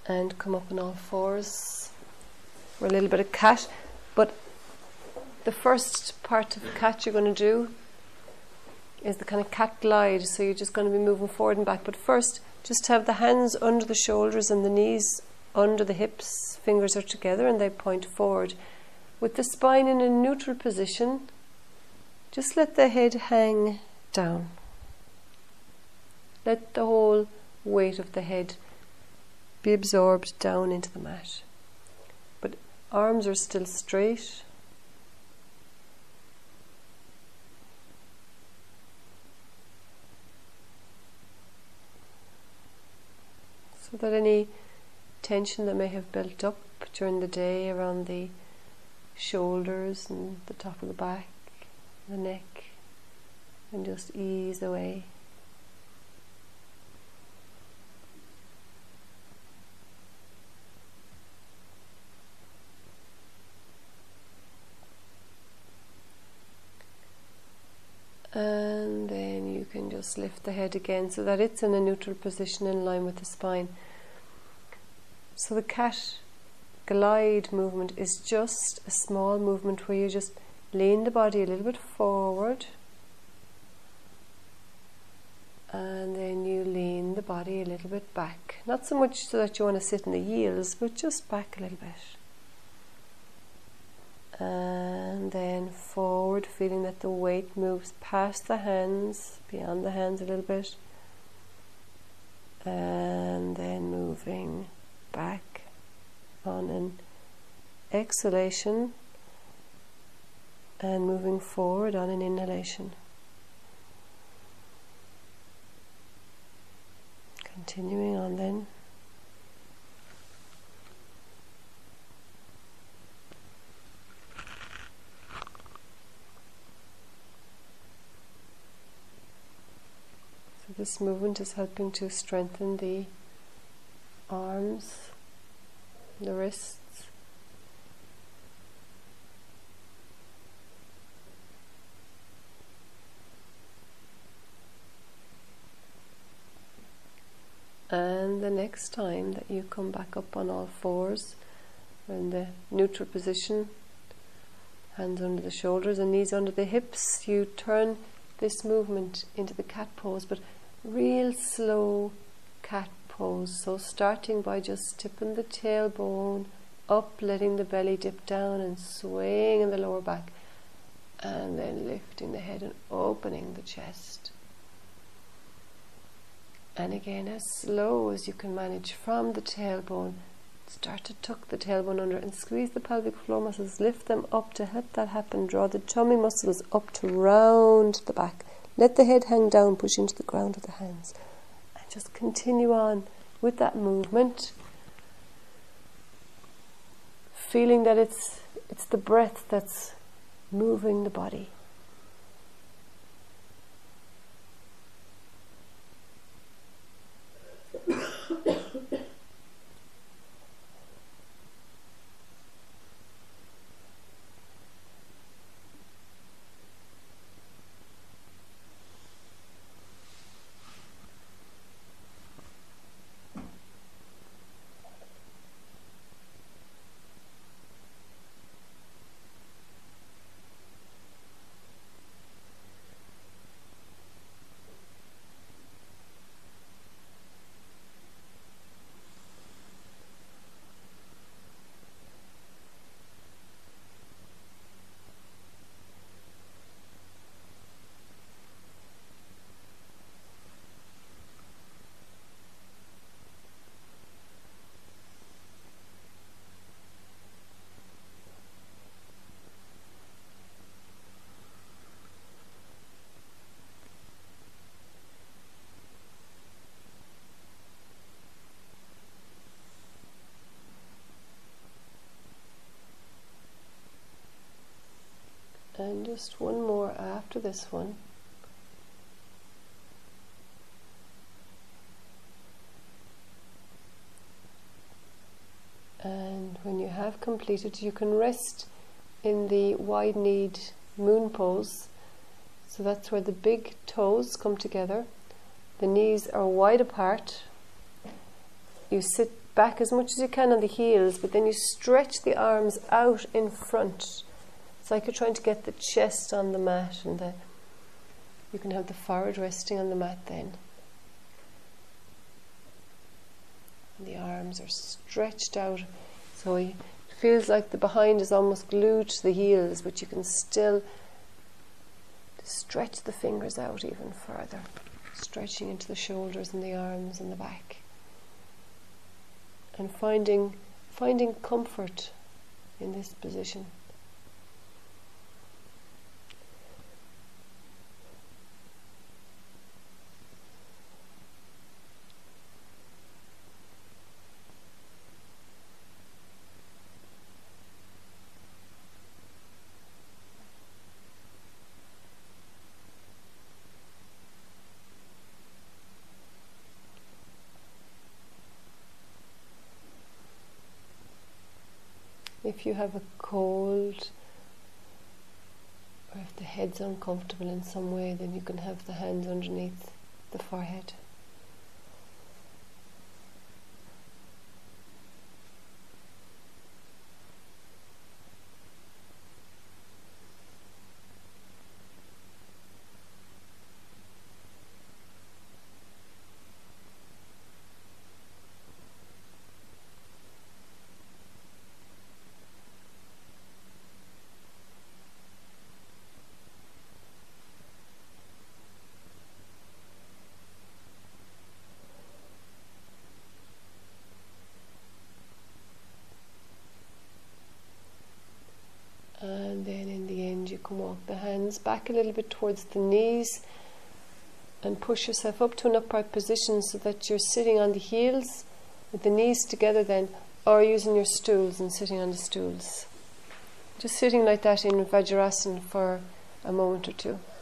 and come up on all fours for a little bit of cat. But the first part of cat you're going to do is the kind of cat glide, so you're just going to be moving forward and back. But first, just have the hands under the shoulders and the knees under the hips, fingers are together and they point forward. With the spine in a neutral position, just let the head hang down. Let the whole weight of the head be absorbed down into the mat. But arms are still straight. So that any tension that may have built up during the day around the shoulders and the top of the back, the neck, and just ease away. And then you can just lift the head again so that it's in a neutral position in line with the spine. So the cat glide movement is just a small movement where you just lean the body a little bit forward and then you lean the body a little bit back. Not so much so that you want to sit in the heels, but just back a little bit. And then forward, feeling that the weight moves past the hands, beyond the hands a little bit, and then moving back on an exhalation and moving forward on an inhalation. Continuing on then. This movement is helping to strengthen the arms, the wrists, and the next time that you come back up on all fours, in the neutral position, hands under the shoulders and knees under the hips, you turn this movement into the cat pose, but real slow cat pose. So starting by just tipping the tailbone up, letting the belly dip down and swaying in the lower back, and then lifting the head and opening the chest. And again, as slow as you can manage from the tailbone, start to tuck the tailbone under and squeeze the pelvic floor muscles, lift them up to help that happen. Draw the tummy muscles up to round the back. Let the head hang down, push into the ground with the hands. And just continue on with that movement, feeling that it's the breath that's moving the body. And just one more after this one. And when you have completed, you can rest in the wide-kneed moon pose. So that's where the big toes come together. The knees are wide apart. You sit back as much as you can on the heels, but then you stretch the arms out in front. It's like you're trying to get the chest on the mat, and you can have the forehead resting on the mat then. And the arms are stretched out, so it feels like the behind is almost glued to the heels, but you can still stretch the fingers out even further, stretching into the shoulders and the arms and the back. And finding comfort in this position. If you have a cold, or if the head's uncomfortable in some way, then you can have the hands underneath the forehead. And then in the end you can walk the hands back a little bit towards the knees and push yourself up to an upright position so that you're sitting on the heels with the knees together then, or using your stools and sitting on the stools. Just sitting like that in Vajrasana for a moment or two.